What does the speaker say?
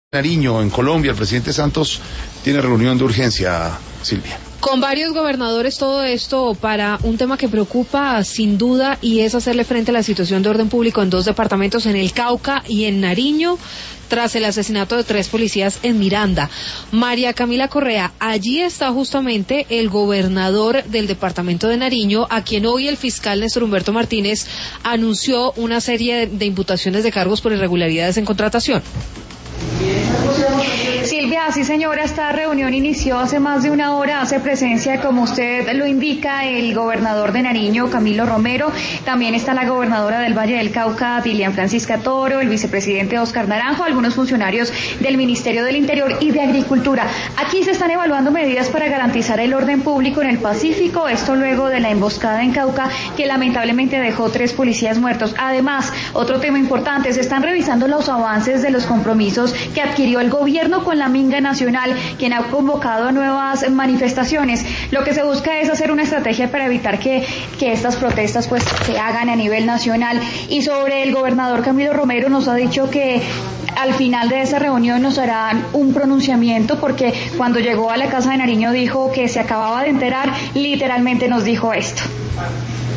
Nariño, en Colombia, el presidente Santos tiene reunión de urgencia, Silvia. Con varios gobernadores, todo esto para un tema que preocupa sin duda, y es hacerle frente a la situación de orden público en dos departamentos, en el Cauca y en Nariño, tras el asesinato de 3 policías en Miranda. María Camila Correa, allí está justamente el gobernador del departamento de Nariño, a quien hoy el fiscal Néstor Humberto Martínez anunció una serie de imputaciones de cargos por irregularidades en contratación. Silvia, sí señora, esta reunión inició hace más de una hora, hace presencia, como usted lo indica, el gobernador de Nariño, Camilo Romero, también está la gobernadora del Valle del Cauca, Dilian Francisca Toro, el vicepresidente Oscar Naranjo, algunos funcionarios del Ministerio del Interior y de Agricultura. Aquí se están evaluando medidas para garantizar el orden público en el Pacífico, esto luego de la emboscada en Cauca, que lamentablemente dejó 3 policías muertos. Además, otro tema importante, se están revisando los avances de los compromisos que adquirió el gobierno con la Minga Nacional, quien ha convocado a nuevas manifestaciones. Lo que se busca es hacer una estrategia para evitar que estas protestas pues se hagan a nivel nacional. Y sobre el gobernador Camilo Romero, nos ha dicho que al final de esa reunión nos harán un pronunciamiento, porque cuando llegó a la Casa de Nariño dijo que se acababa de enterar, literalmente nos dijo esto.